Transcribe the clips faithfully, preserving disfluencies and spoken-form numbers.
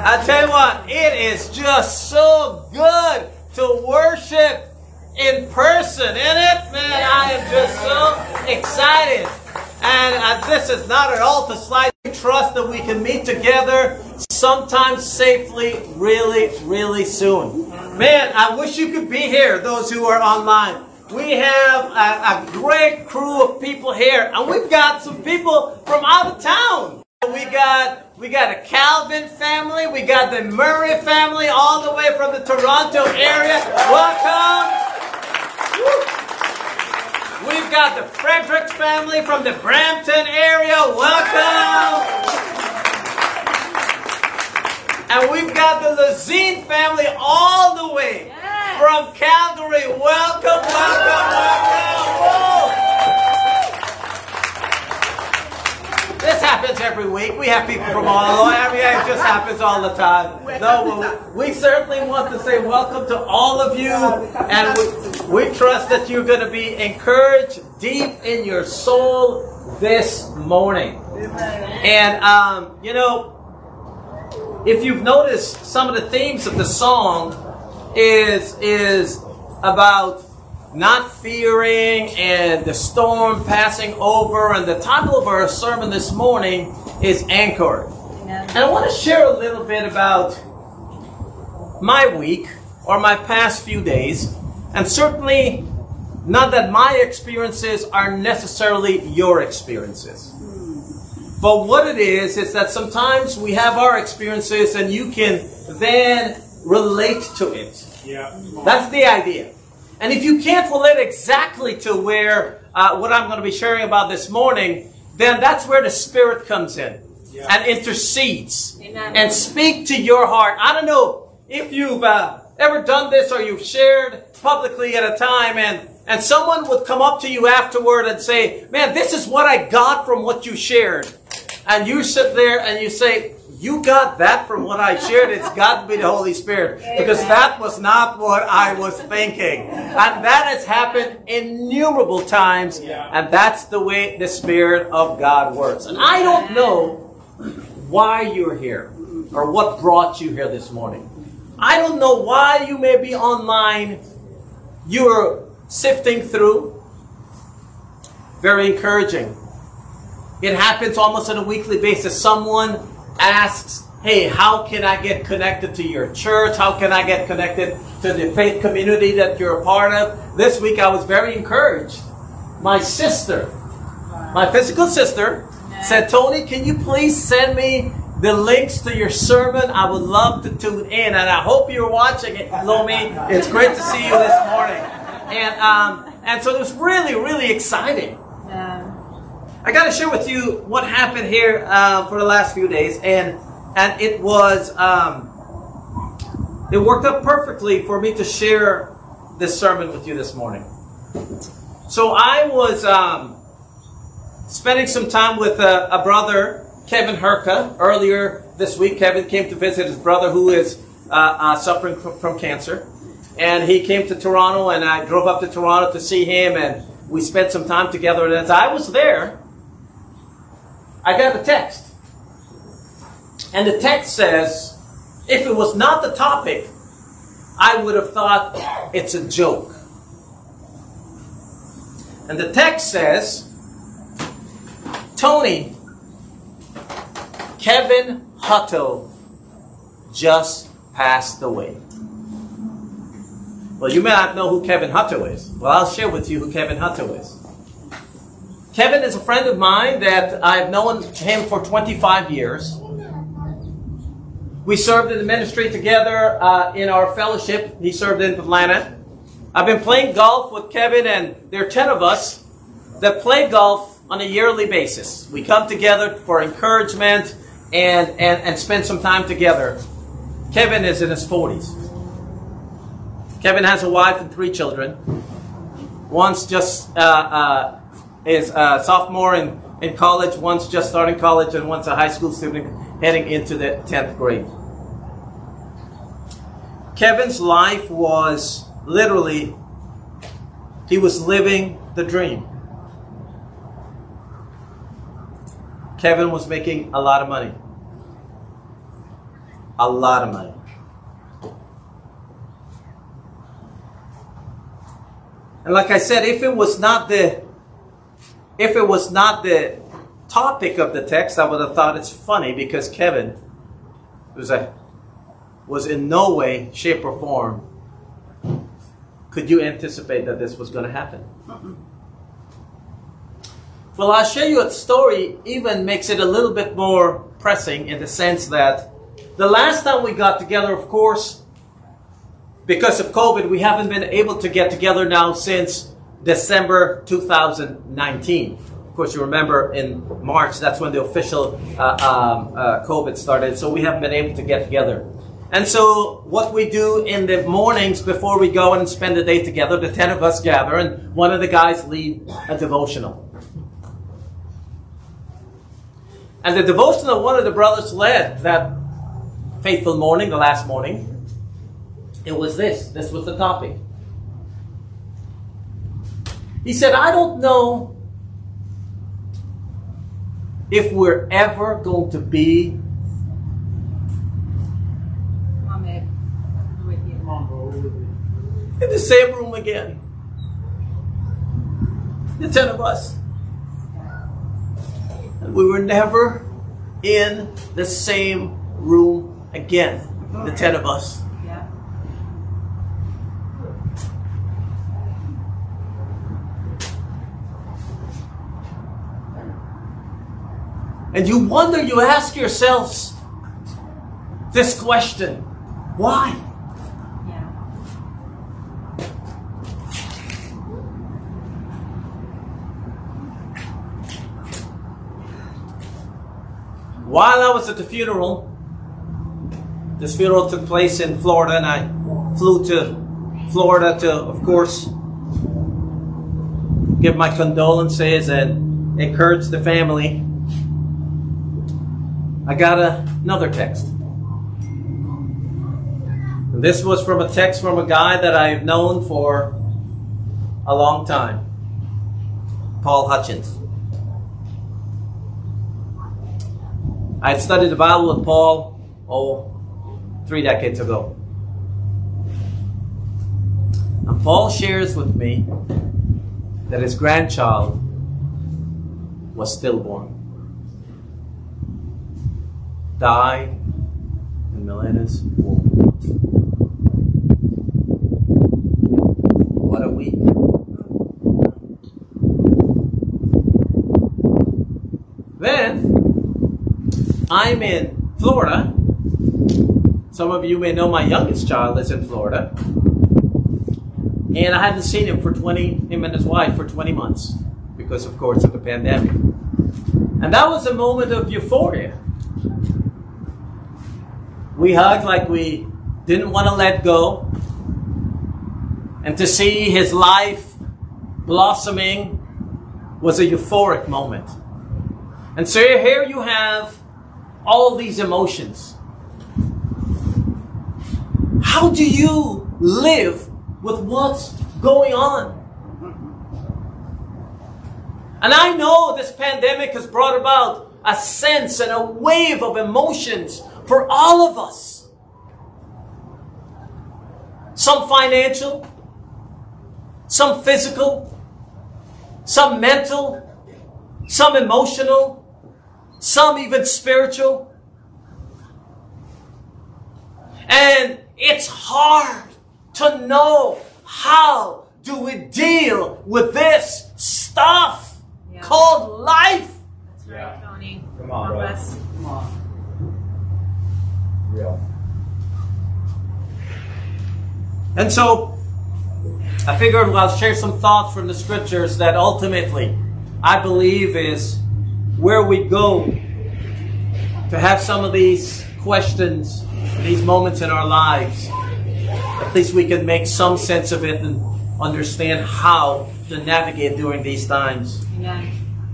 I tell you what, it is just so good to worship in person, isn't it? Man, I am just so excited. And uh, this is not at all to slight trust that we can meet together sometime safely, really, really soon. Man, I wish you could be here, those who are online. We have a, a great crew of people here, and we've got some people from out of town. We got we got a Calvin family, we got the Murray family, all the way from the Toronto area. Welcome. Woo. We've got the Fredericks family from the Brampton area. Welcome. And we've got the Lazine family all the way from Calgary. Welcome, welcome, welcome. Whoa. This happens every week. We have people from all over. I mean, it just happens all the time. No, we certainly want to say welcome to all of you. And we, we trust that you're going to be encouraged deep in your soul this morning. And, um, you know, if you've noticed, some of the themes of the song is, is about not fearing and the storm passing over. And the title of our sermon this morning is Anchored. Yeah. And I want to share a little bit about my week or my past few days. And certainly not that my experiences are necessarily your experiences. But what it is, is that sometimes we have our experiences and you can then relate to it. Yeah. That's the idea. And if you can't relate exactly to where uh, what I'm going to be sharing about this morning, then that's where the Spirit comes in yeah. and intercedes. Amen. And speak to your heart. I don't know if you've uh, ever done this or you've shared publicly at a time and, and someone would come up to you afterward and say, man, this is what I got from what you shared. And you sit there and you say, you got that from what I shared. It's got to be the Holy Spirit. Because that was not what I was thinking. And that has happened innumerable times. And that's the way the Spirit of God works. And I don't know why you're here or what brought you here this morning. I don't know why you may be online. You're sifting through. Very encouraging. It happens almost on a weekly basis. Someone asks, hey, how can I get connected to your church? How can I get connected to the faith community that you're a part of? This week I was very encouraged. My sister, my physical sister, said, Tony, can you please send me the links to your sermon? I would love to tune in. And I hope you're watching it, Lomi. It's great to see you this morning. And, um, and so it was really, really exciting. Yeah. I got to share with you what happened here uh, for the last few days, and and it was um, it worked out perfectly for me to share this sermon with you this morning. So I was um, spending some time with a, a brother, Kevin Herka. Earlier this week, Kevin came to visit his brother who is uh, uh, suffering from, from cancer, and he came to Toronto, and I drove up to Toronto to see him, and we spent some time together. And as I was there, I got a text. And the text says, if it was not the topic, I would have thought it's a joke. And the text says, Tony, Kevin Hutto just passed away. Well, you may not know who Kevin Hutto is. Well, I'll share with you who Kevin Hutto is. Kevin is a friend of mine that I've known him for twenty-five years. We served in the ministry together uh, in our fellowship. He served in Atlanta. I've been playing golf with Kevin, and there are ten of us that play golf on a yearly basis. We come together for encouragement and, and, and spend some time together. Kevin is in his forties. Kevin has a wife and three children. One's just uh, uh, is a sophomore in, in college, one's just starting college, and one's a high school student heading into the tenth grade. Kevin's life was literally, he was living the dream. Kevin was making a lot of money. A lot of money. And like I said, if it was not the if it was not the topic of the text, I would have thought it's funny because Kevin was a was in no way, shape, or form could you anticipate that this was going to happen. Uh-uh. Well, I'll show you a story even makes it a little bit more pressing in the sense that the last time we got together, of course, because of COVID, we haven't been able to get together now since December two thousand nineteen. Of course, you remember in March, that's when the official uh, um, uh, COVID started, so we haven't been able to get together. And so what we do in the mornings before we go and spend the day together, the ten of us gather, and one of the guys lead a devotional. And the devotional one of the brothers led that faithful morning, the last morning, it was this. This was the topic. He said, I don't know if we're ever going to be in the same room again. The ten of us. And we were never in the same room again. The ten of us. Yeah. And you wonder, you ask yourselves this question. Why? While I was at the funeral, this funeral took place in Florida, and I flew to Florida to, of course, give my condolences and encourage the family. I got a, another text. And this was from a text from a guy that I've known for a long time, Paul Hutchins. I had studied the Bible with Paul, oh, three decades ago. And Paul shares with me that his grandchild was stillborn. Died in Milena's womb. What a week. Then, I'm in Florida. Some of you may know my youngest child is in Florida. And I hadn't seen him for twenty, him and his wife for twenty months. Because, of course, of the pandemic. And that was a moment of euphoria. We hugged like we didn't want to let go. And to see his life blossoming was a euphoric moment. And so here you have all these emotions. How do you live with what's going on? And I know this pandemic has brought about a sense and a wave of emotions for all of us. Some financial, some physical, some mental, some emotional, some even spiritual. And it's hard to know how do we deal with this stuff yeah. called life. That's right, yeah. Tony. Come on, bro. Come on. Real. And so I figured I'll share some thoughts from the scriptures that ultimately I believe is where we go to have some of these questions, these moments in our lives. At least we can make some sense of it and understand how to navigate during these times. Amen.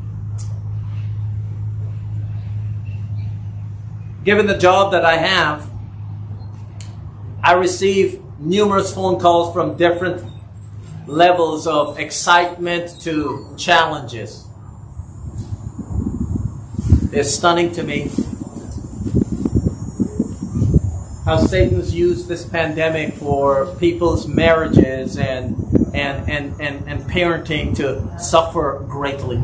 Given the job that I have, I receive numerous phone calls from different levels of excitement to challenges. It's stunning to me. how Satan's used this pandemic for people's marriages and and and and, and parenting to suffer greatly.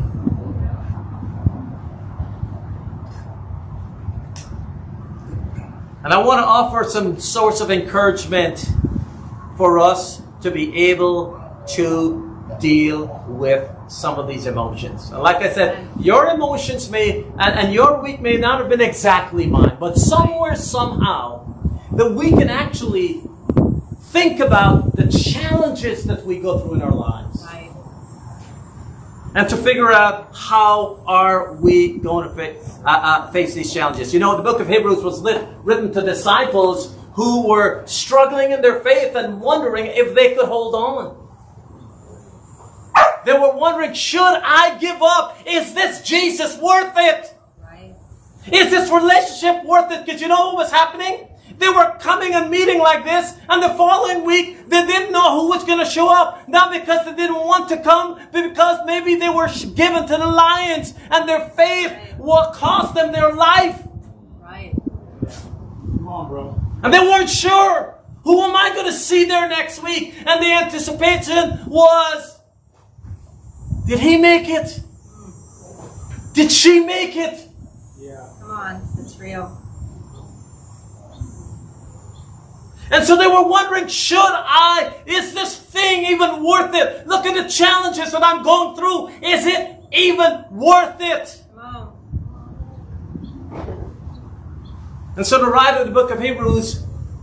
And I want to offer some source of encouragement for us to be able to deal with some of these emotions. And like I said, your emotions may, and, and your week may not have been exactly mine, but somewhere, somehow, that we can actually think about the challenges that we go through in our lives. Right. And to figure out how are we going to fa- uh, uh, face these challenges. You know, the book of Hebrews was lit, written to disciples who were struggling in their faith and wondering if they could hold on. They were wondering, should I give up? Is this Jesus worth it? Right. Is this relationship worth it? Because you know what was happening? They were coming and meeting like this, and the following week, they didn't know who was going to show up. Not because they didn't want to come, but because maybe they were given to the lions, and their faith will cost them their life. Right. Come on, bro. And they weren't sure. Who am I going to see there next week? And the anticipation was, did he make it? Did she make it? Yeah. Come on. It's real. And so they were wondering, should I? Is this thing even worth it? Look at the challenges that I'm going through. Is it even worth it? Come on. And so the writer of the book of Hebrews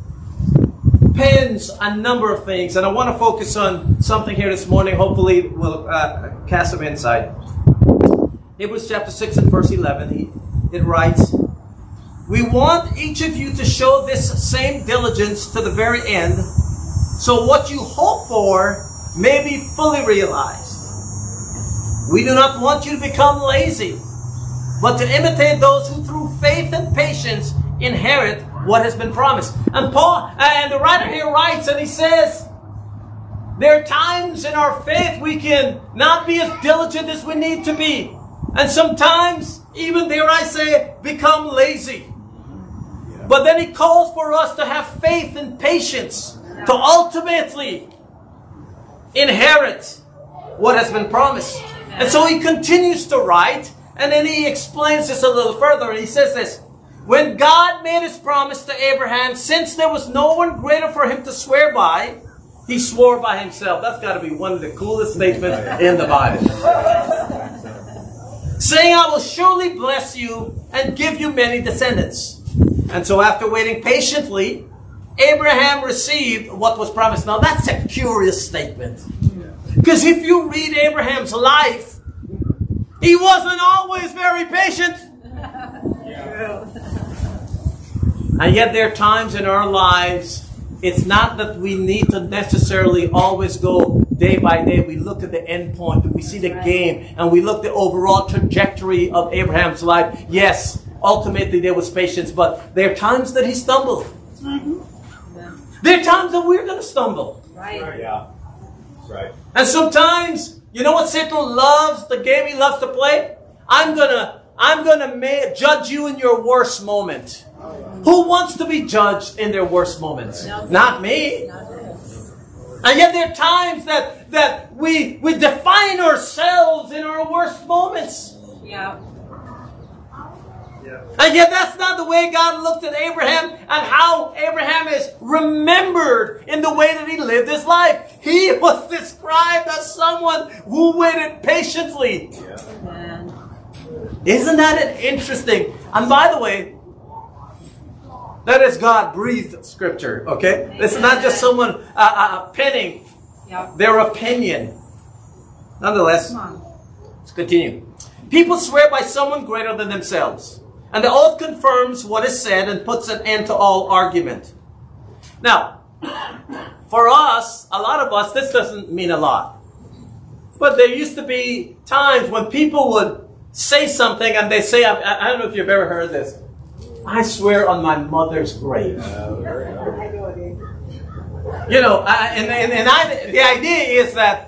pens a number of things. And I want to focus on something here this morning. Hopefully will uh, cast some insight. Hebrews chapter six and verse eleven, he, it writes, we want each of you to show this same diligence to the very end, so what you hope for may be fully realized. We do not want you to become lazy, but to imitate those who through faith and patience inherit what has been promised. And Paul, and the writer here writes, and he says, there are times in our faith we can not be as diligent as we need to be. And sometimes, even dare I say, become lazy. But then he calls for us to have faith and patience to ultimately inherit what has been promised. And so he continues to write, and then he explains this a little further, and he says this, when God made his promise to Abraham, since there was no one greater for him to swear by, he swore by himself. That's got to be one of the coolest statements in the Bible. Saying, I will surely bless you and give you many descendants. And so after waiting patiently, Abraham received what was promised. Now that's a curious statement. Because if you read Abraham's life, he wasn't always very patient. And yet there are times in our lives, it's not that we need to necessarily always go day by day. We look at the end point, we see the game, and we look at the overall trajectory of Abraham's life. Yes, ultimately there was patience, but there are times that he stumbled. Mm-hmm. Yeah. There are times that we're going to stumble. Right. Yeah. That's right. And sometimes, you know what Satan loves, the game he loves to play? I'm going to I'm going to ma- judge you in your worst moment. Who wants to be judged in their worst moments? No. Not me. Not this. And yet there are times that, that we, we define ourselves in our worst moments. Yeah. And yet that's not the way God looked at Abraham and how Abraham is remembered in the way that he lived his life. He was described as someone who waited patiently. Yeah. Man. Isn't that an interesting? And by the way, that is God-breathed scripture, okay? This is not just someone uh, uh, penning Yep. their opinion. Nonetheless, Come on. let's continue. People swear by someone greater than themselves. And the oath confirms what is said and puts an end to all argument. Now, for us, a lot of us, this doesn't mean a lot. But there used to be times when people would say something and they say, I, I don't know if you've ever heard this, I swear on my mother's grave. You know, I, and, and, and I, the idea is that,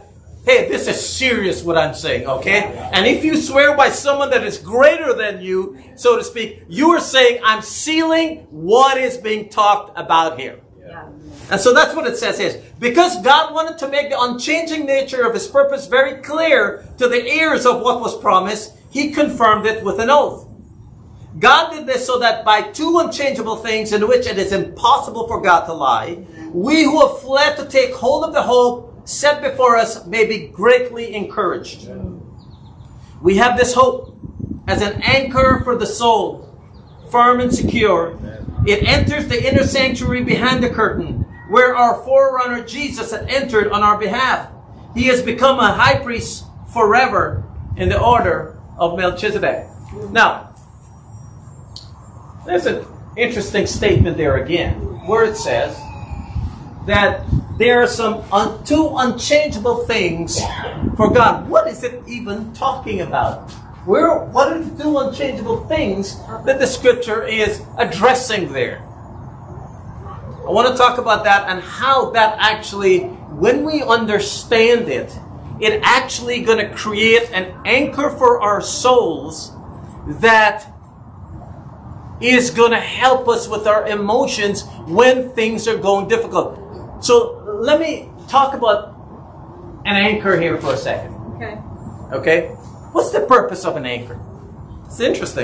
hey, this is serious what I'm saying, okay? And if you swear by someone that is greater than you, so to speak, you are saying, I'm sealing what is being talked about here. Yeah. And so that's what it says here. Because God wanted to make the unchanging nature of his purpose very clear to the ears of what was promised, he confirmed it with an oath. God did this so that by two unchangeable things in which it is impossible for God to lie, we who have fled to take hold of the hope set before us may be greatly encouraged. We have this hope as an anchor for the soul, firm and secure. It enters the inner sanctuary behind the curtain, where our forerunner Jesus had entered on our behalf. He has become a high priest forever in the order of Melchizedek. Now, there's an interesting statement there again, where it says that there are some un- two unchangeable things for God. What is it even talking about? Where, what are the two unchangeable things that the scripture is addressing there? I want to talk about that and how that actually, when we understand it, it actually going to create an anchor for our souls that is going to help us with our emotions when things are going difficult. So let me talk about an anchor here for a second. Okay. Okay? What's the purpose of an anchor? It's interesting.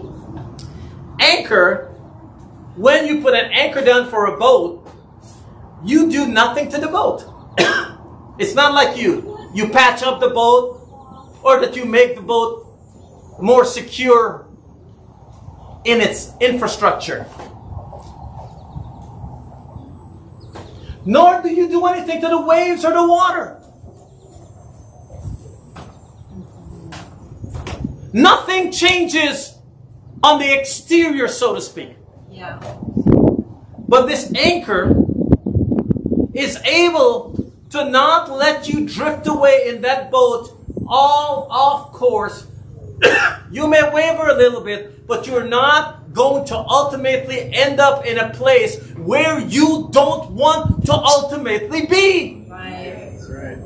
Anchor, when you put an anchor down for a boat, you do nothing to the boat. It's not like you, you patch up the boat or that you make the boat more secure in its infrastructure. Nor do you do anything to the waves or the water. Nothing changes on the exterior, so to speak. Yeah. But this anchor is able to not let you drift away in that boat all off course. You may waver a little bit, but you're not going to ultimately end up in a place where you don't want to ultimately be. Right. That's right.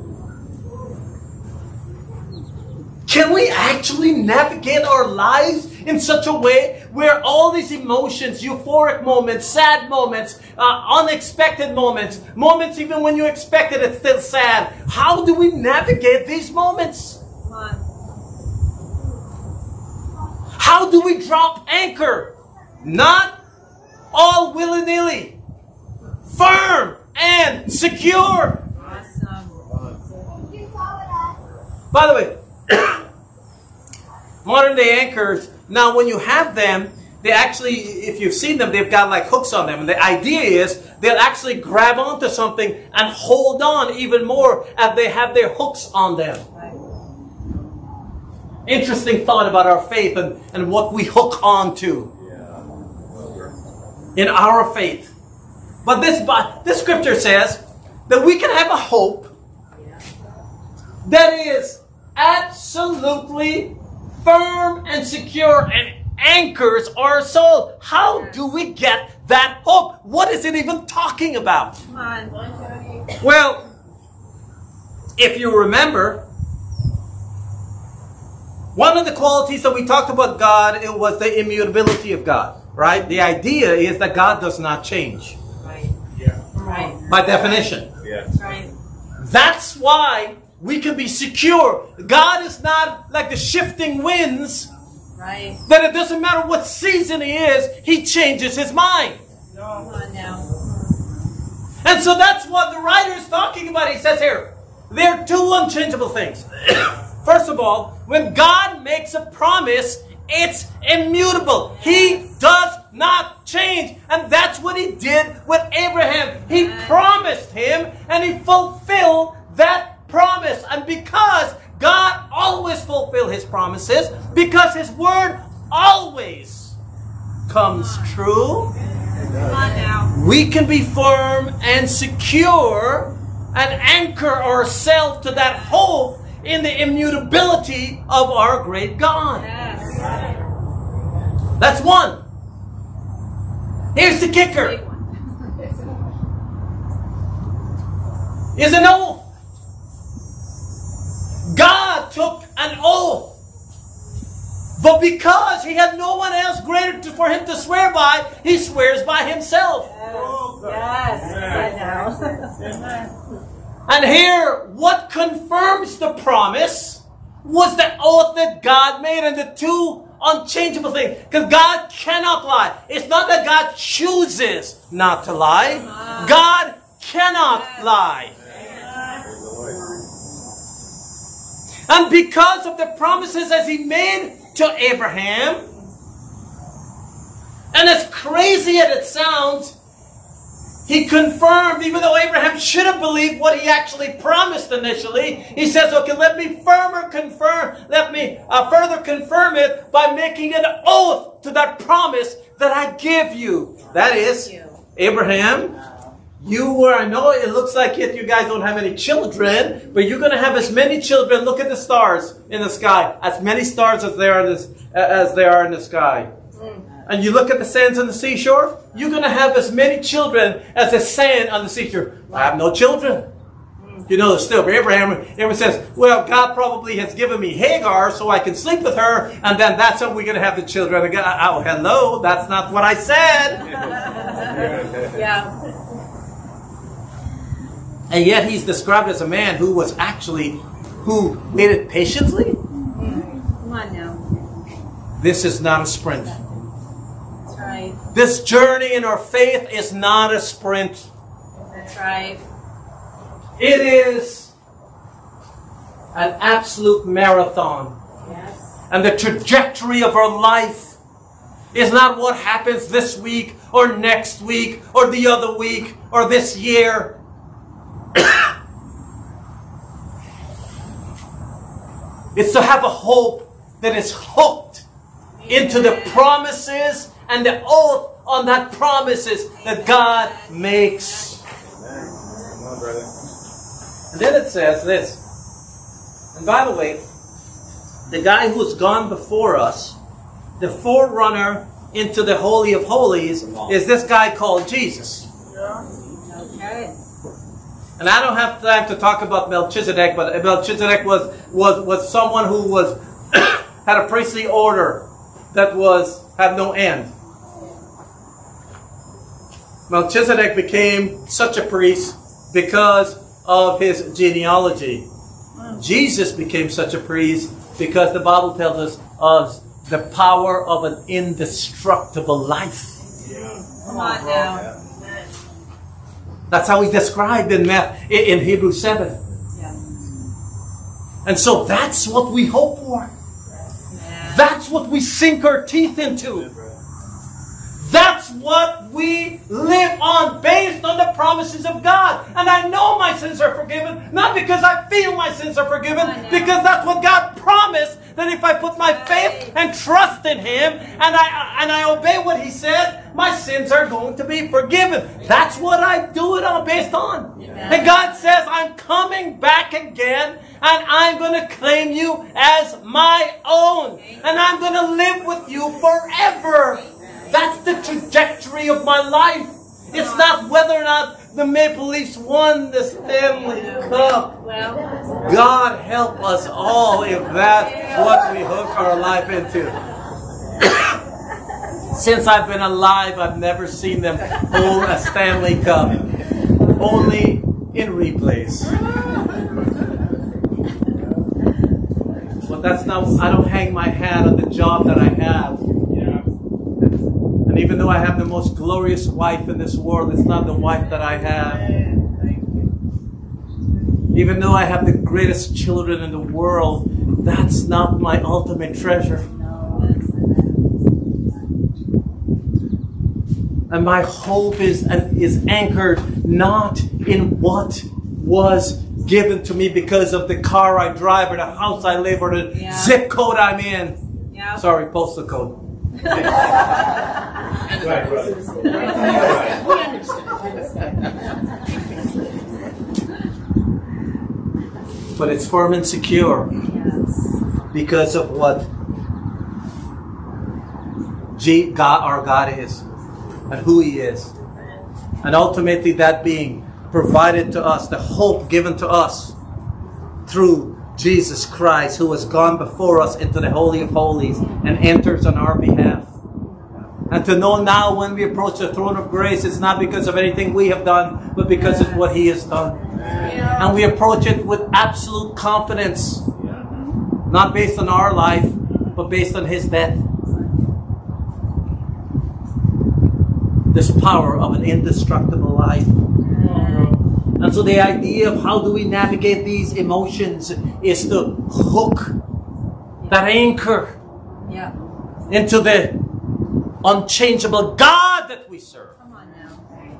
Can we actually navigate our lives in such a way where all these emotions, euphoric moments, sad moments, uh, unexpected moments, moments even when you expect it, it's still sad. How do we navigate these moments? Come on. How do we drop anchor? Not all willy-nilly. Firm and secure. Awesome. By the way, modern day anchors, now when you have them, they actually, if you've seen them, they've got like hooks on them. And the idea is they'll actually grab onto something and hold on even more as they have their hooks on them. Right. Interesting thought about our faith and, and what we hook on to in our faith. But this, this scripture says that we can have a hope that is absolutely firm and secure and anchors our soul. How do we get that hope? What is it even talking about? Come on. Well, if you remember, one of the qualities that we talked about God, it was the immutability of God, right? The idea is that God does not change. Right. Yeah. Right. By definition. Yeah. Right. That's why we can be secure. God is not like the shifting winds, Right. that it doesn't matter what season He is, He changes His mind. Come on now. And so that's what the writer is talking about. He says here, there are two unchangeable things. First of all, when God makes a promise, it's immutable. He does not change. And that's what He did with Abraham. He promised him and He fulfilled that promise. And because God always fulfills His promises, because His word always comes true, Come on now. we can be firm and secure and anchor ourselves to that hope in the immutability of our great God. Yes. That's one. Here's the Big kicker. one. Is an oath. because he had no one else greater to, for him to swear by, he swears by himself. Yes. Yes. I know. And here, what confirms the promise was the oath that God made, and the two unchangeable things. Because God cannot lie. It's not that God chooses not to lie. God cannot lie. And because of the promises as he made to Abraham, and as crazy as it sounds, he confirmed, even though Abraham should have believed what he actually promised initially, he says, okay, let me firmer confirm, let me uh, further confirm it by making an oath to that promise that I give you. That is, Abraham, you were, I know it looks like it, you guys don't have any children, but you're going to have as many children, look at the stars in the sky, as many stars as there are in, this, as there are in the sky. And you look at the sands on the seashore, you're going to have as many children as the sand on the seashore. I have no children. You know, still, Abraham, Abraham says, well, God probably has given me Hagar so I can sleep with her, and then that's how we're going to have the children. And God, oh, hello, that's not what I said. Yeah. And yet he's described as a man who was actually, who waited patiently. Come on now. This is not a sprint. That's right. This journey in our faith is not a sprint. That's right. It is an absolute marathon. Yes. And the trajectory of our life is not what happens this week or next week or the other week or this year. It's to have a hope that is hooked into the promises and the oath on that promises that God makes. Come on, brother. And then it says this. And by the way, the guy who's gone before us, the forerunner into the Holy of Holies, is this guy called Jesus. Okay. And I don't have time to talk about Melchizedek, but Melchizedek was was was someone who was had a priestly order that was had no end. Melchizedek became such a priest because of his genealogy. Jesus became such a priest because the Bible tells us of the power of an indestructible life. Come on now. That's how he's described in Math, in Hebrews seven. Yeah. And so that's what we hope for. Yeah. That's what we sink our teeth into. That's what we live on, based on the promises of God. And I know my sins are forgiven, not because I feel my sins are forgiven, because that's what God promised, that if I put my faith and trust in Him, and I and I obey what He said, my sins are going to be forgiven. That's what I do it all based on. And God says, I'm coming back again, and I'm going to claim you as my own. And I'm going to live with you forever. That's the trajectory of my life. It's not whether or not the Maple Leafs won the Stanley Cup. Well, God help us all if that's what we hook our life into. Since I've been alive, I've never seen them hold a Stanley Cup. Only in replays. But that's not, I don't hang my hat on the job that I have. And even though I have the most glorious wife in this world, it's not the wife that I have. Even though I have the greatest children in the world, that's not my ultimate treasure. And my hope is, is anchored not in what was given to me because of the car I drive or the house I live or the Yeah. zip code I'm in. yeah. Sorry, postal code. Right, brother. Right. We understand. But it's firm and secure Yes. because of what G- God, our God is and who He is. And ultimately that being provided to us, the hope given to us through Jesus Christ, who has gone before us into the Holy of Holies and enters on our behalf. And to know now when we approach the throne of grace, it's not because of anything we have done, but because of what He has done. Yeah. And we approach it with absolute confidence. Not based on our life, but based on His death. This power of an indestructible life. And so the idea of how do we navigate these emotions is to hook that anchor Yeah. into the unchangeable God that we serve. Come on now.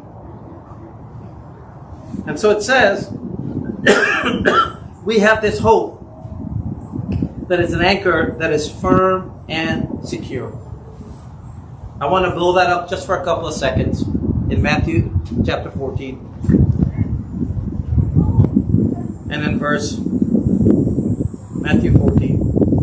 And so it says, we have this hope that is an anchor that is firm and secure. I want to blow that up just for a couple of seconds in Matthew chapter fourteen. And in verse Matthew fourteen.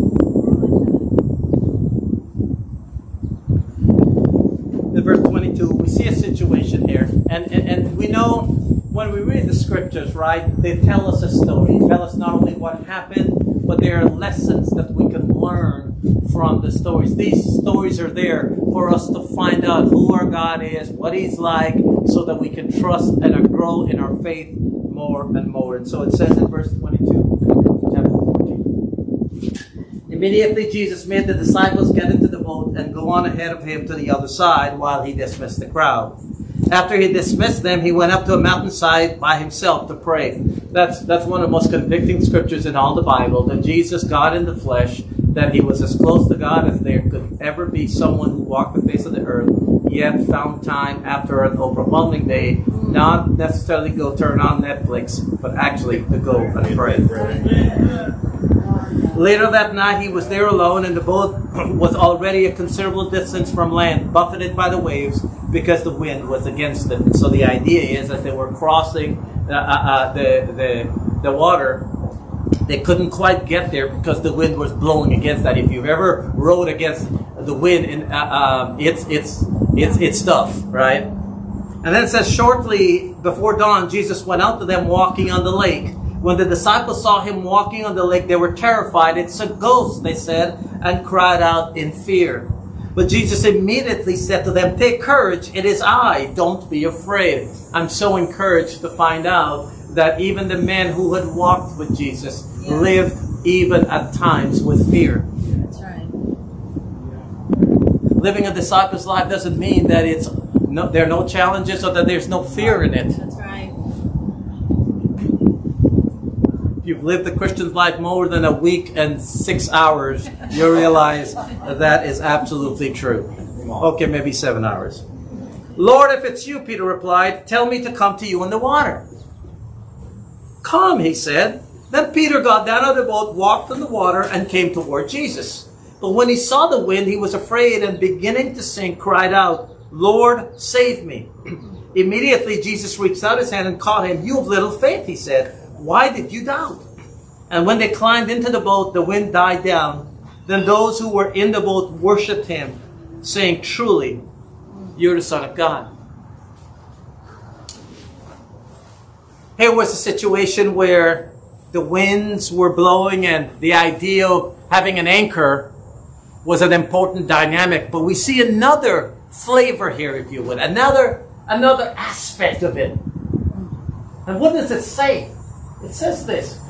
In verse twenty-two, we see a situation here. And, and, and we know when we read the scriptures, right, they tell us a story. They tell us not only what happened, but there are lessons that we can learn from the stories. These stories are there for us to find out who our God is, what He's like, so that we can trust and grow in our faith more and more. And so it says in verse twenty-two, chapter fourteen. Immediately Jesus made the disciples get into the boat and go on ahead of Him to the other side while He dismissed the crowd. After He dismissed them, He went up to a mountainside by Himself to pray. That's, that's one of the most convicting scriptures in all the Bible, that Jesus, God in the flesh, that He was as close to God as there could ever be someone who walked the face of the earth, yet found time after an overwhelming day, not necessarily go turn on Netflix, but actually to go and pray. Later that night, He was there alone, and the boat was already a considerable distance from land, buffeted by the waves because the wind was against it. So the idea is that they were crossing uh, uh, the, the, the water. They couldn't quite get there because the wind was blowing against that. If you've ever rode against the wind, in, uh, um, it's, it's, it's, it's tough, right? And then it says, shortly before dawn, Jesus went out to them walking on the lake. When the disciples saw Him walking on the lake, they were terrified. It's a ghost, they said, and cried out in fear. But Jesus immediately said to them, take courage, it is I, don't be afraid. I'm so encouraged to find out that even the men who had walked with Jesus Yeah. lived even at times with fear. That's right. Living a disciple's life doesn't mean that it's no, there are no challenges or that there's no fear in it. That's right. If you've lived the Christian's life more than a week and six hours, you realize that is absolutely true. Okay, maybe seven hours. Lord, if it's you, Peter replied, tell me to come to you in the water. Come, he said. Then Peter got down out of the boat, walked on the water, and came toward Jesus. But when he saw the wind, he was afraid, and beginning to sink, cried out, Lord, save me. Immediately Jesus reached out his hand and caught him. You of little faith, he said, why did you doubt? And when they climbed into the boat, the wind died down. Then those who were in the boat worshipped him, saying, truly, you're the Son of God. Here was a situation where the winds were blowing and the idea of having an anchor was an important dynamic. But we see another flavor here, if you would, another, another aspect of it. And what does it say? It says this.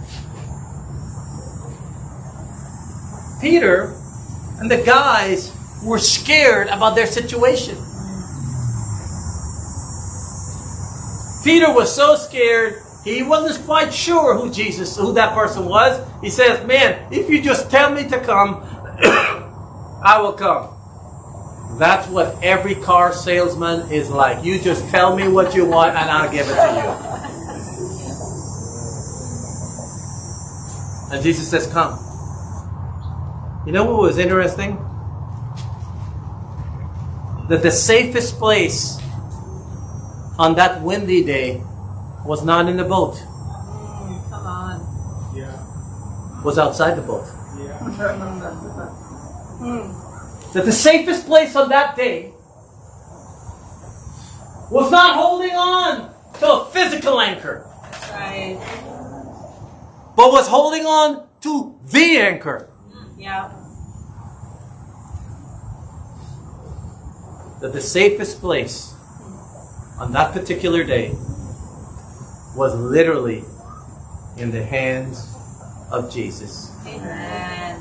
Peter and the guys were scared about their situation. Peter was so scared, he wasn't quite sure who Jesus, who that person was. He says, man, if you just tell me to come, I will come. That's what every car salesman is like. You just tell me what you want and I'll give it to you. And Jesus says, come. You know what was interesting? That the safest place on that windy day was not in the boat. Mm, come on. Yeah. Was outside the boat. Yeah. That the safest place on that day was not holding on to a physical anchor. That's right. but was holding on to the anchor. Yeah. That the safest place on that particular day was literally in the hands of Jesus. Amen.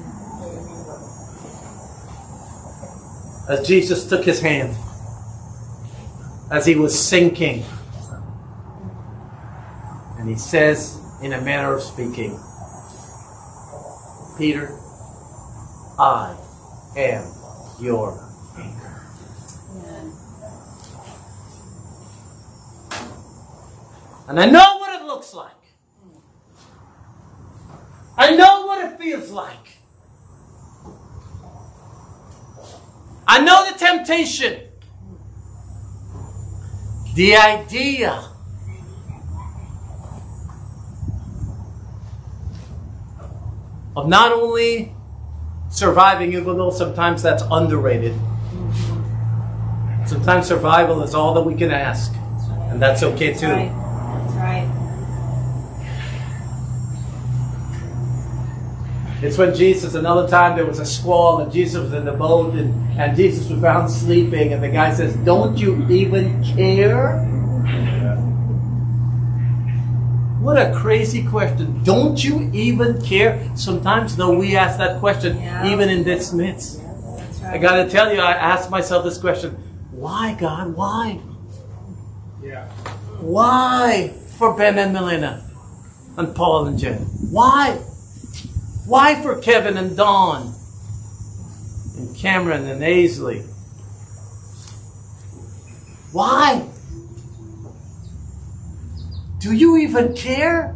As Jesus took his hand, as he was sinking, and he says, in a manner of speaking, Peter, I am your anchor. Amen. And I know what it looks like. I know what it feels like. I know the temptation. The idea of not only surviving, even though sometimes that's underrated. Sometimes survival is all that we can ask. And that's okay too. That's right. That's right. It's when Jesus, another time there was a squall and Jesus was in the boat and, and Jesus was found sleeping and the guy says, don't you even care? What a crazy question. Don't you even care? Sometimes though we ask that question Yeah. even in this midst. That's right. I got to tell you, I asked myself this question. Why, God? Why? Yeah. Why for Ben and Melina and Paul and Jen? Why? Why for Kevin and Dawn and Cameron and Aisley? Why? Do you even care?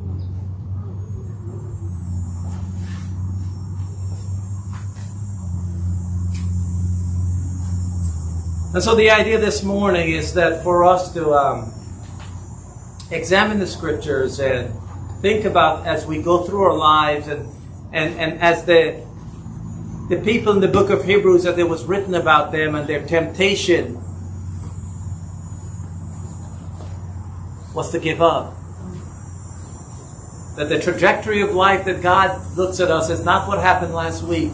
And so the idea this morning is that for us to um, examine the scriptures and think about as we go through our lives and, and, and as the, the people in the book of Hebrews, that it was written about them and their temptation was to give up. That the trajectory of life that God looks at us is not what happened last week,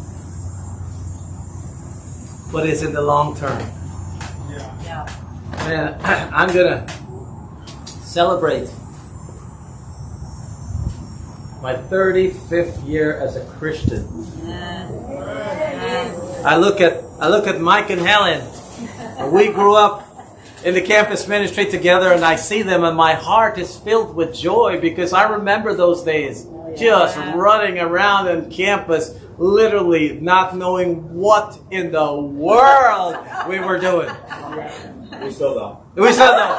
but it's in the long term. Yeah. Yeah. Man, I'm going to celebrate my thirty-fifth year as a Christian. Amen. I look at I look at Mike and Helen. We grew up in the campus ministry together, and I see them, and my heart is filled with joy because I remember those days, just running around on campus, literally not knowing what in the world we were doing. We still don't. We still don't.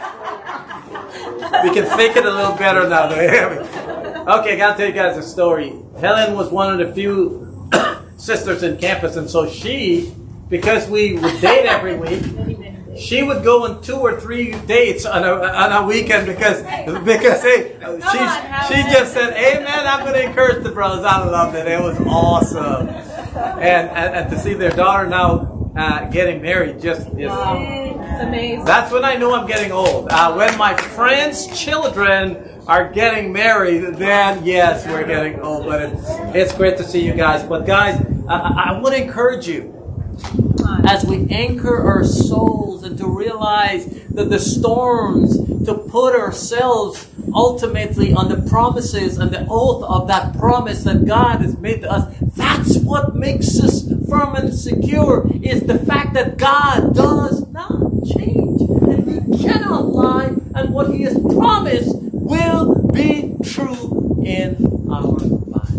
We can fake it a little better now. Okay, I gotta tell you guys a story. Helen was one of the few sisters in campus, and so she, because we would date every week, she would go on two or three dates on a on a weekend because because hey, she she just said, "Hey man, I'm going to encourage the brothers." I loved it. It was awesome, and and, and to see their daughter now uh, getting married just is. Wow. It's amazing. That's when I know I'm getting old. Uh, when my friends' children are getting married, then yes, we're getting old. But it's, it's great to see you guys. But guys, I, I want to encourage you as we anchor our souls and to realize that the storms, to put ourselves ultimately on the promises and the oath of that promise that God has made to us. That's what makes us firm and secure, is the fact that God does not change and He cannot lie, and what He has promised will be true in our lives.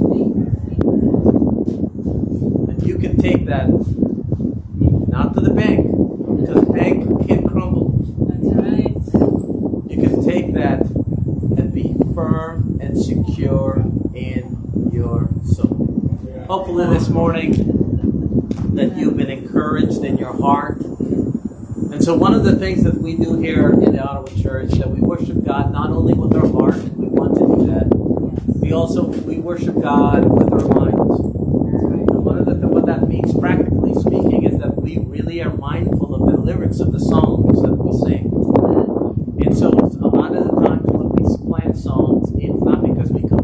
And you can take that not to the bank, because the bank can crumble. That's right. You can take that and be firm and secure in your soul. Hopefully this morning that you've been encouraged in your heart. And so one of the things that we do here in the Ottawa Church, that we worship God not only with our heart, and we want to do that, we also we worship God with our minds. And one of the what that means, practically speaking, is that we really are mindful of the lyrics of the songs that we sing. And so a lot of the times when we plan songs, it's not because we come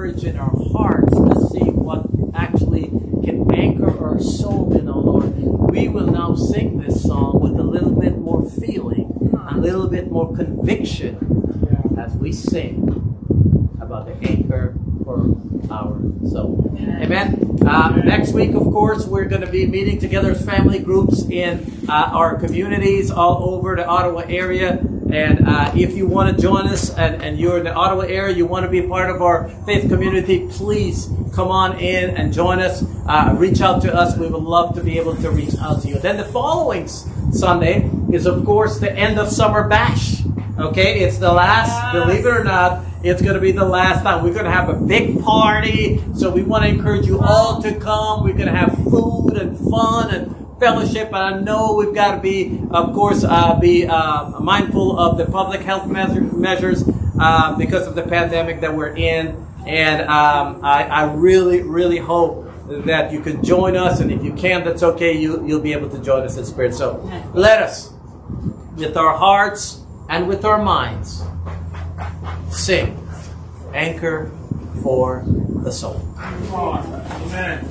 courage in our hearts to see what actually can anchor our soul in, oh Lord, we will now sing this song with a little bit more feeling, a little bit more conviction as we sing about the anchor for our soul. Amen. Uh, next week, of course, we're going to be meeting together as family groups in uh, our communities all over the Ottawa area. And uh, if you want to join us and, and you're in the Ottawa area, you want to be part of our faith community, please come on in and join us. Uh, reach out to us. We would love to be able to reach out to you. Then the following Sunday is, of course, the end of Summer Bash. Okay, it's the last, yes. Believe it or not, it's going to be the last time. We're going to have a big party. So we want to encourage you all to come. We're going to have food and fun and fellowship. And I know we've got to be, of course, uh, be uh, mindful of the public health measure, measures uh, because of the pandemic that we're in. And um, I, I really, really hope that you can join us. And if you can't, that's okay. You, you'll be able to join us in spirit. So let us, with our hearts and with our minds, sing Anchor for the Soul. Amen.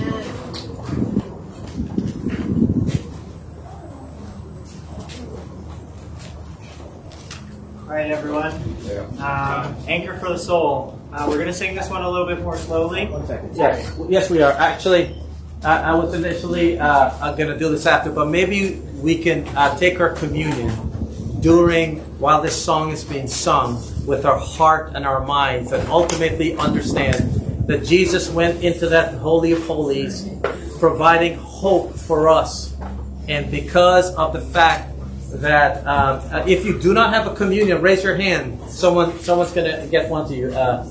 All right, everyone. Um, Anchor for the Soul. Uh, we're going to sing this one a little bit more slowly. One second. Yes, yes, we are. Actually, uh, I was initially uh, going to do this after, but maybe we can uh, take our communion during, while this song is being sung, with our heart and our minds, and ultimately understand that Jesus went into that Holy of Holies, providing hope for us. And because of the fact that um, uh, if you do not have a communion, raise your hand. Someone, someone's going to get one to you. Uh,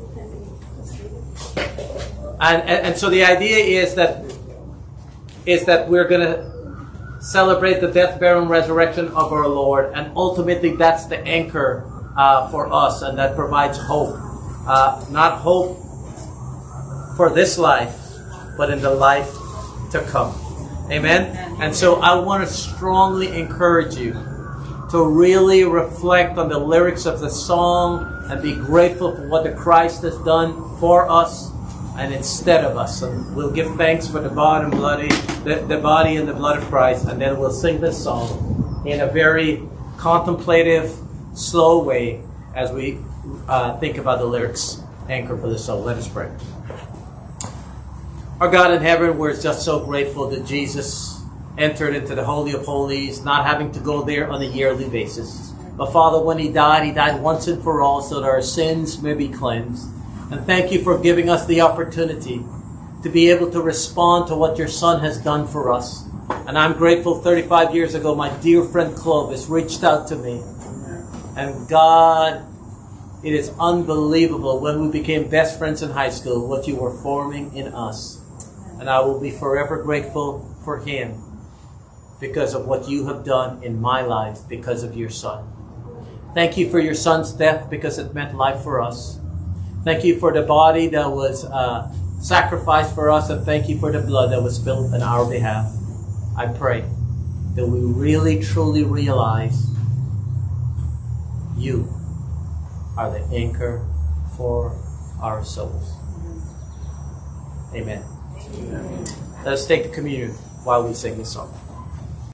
and, and and so the idea is that is that we're going to celebrate the death, burial, and resurrection of our Lord, and ultimately that's the anchor uh, for us, and that provides hope. Uh, not hope for this life, but in the life to come. Amen? And so I want to strongly encourage you to really reflect on the lyrics of the song and be grateful for what the Christ has done for us and instead of us. And we'll give thanks for the body and bloody, the, the body and the blood of Christ, and then we'll sing this song in a very contemplative, slow way as we uh, think about the lyrics. Anchor for the Soul. Let us pray. Our God in heaven, we're just so grateful that Jesus entered into the Holy of Holies, not having to go there on a yearly basis. But Father, when He died, He died once and for all so that our sins may be cleansed. And thank You for giving us the opportunity to be able to respond to what Your Son has done for us. And I'm grateful thirty-five years ago, my dear friend Clovis reached out to me. And God, it is unbelievable when we became best friends in high school, what You were forming in us. And I will be forever grateful for him because of what You have done in my life because of Your Son. Thank You for Your Son's death because it meant life for us. Thank You for the body that was uh, sacrificed for us, and thank You for the blood that was spilled on our behalf. I pray that we really truly realize You are the anchor for our souls. Amen. Amen. Let us take the communion while we sing this song.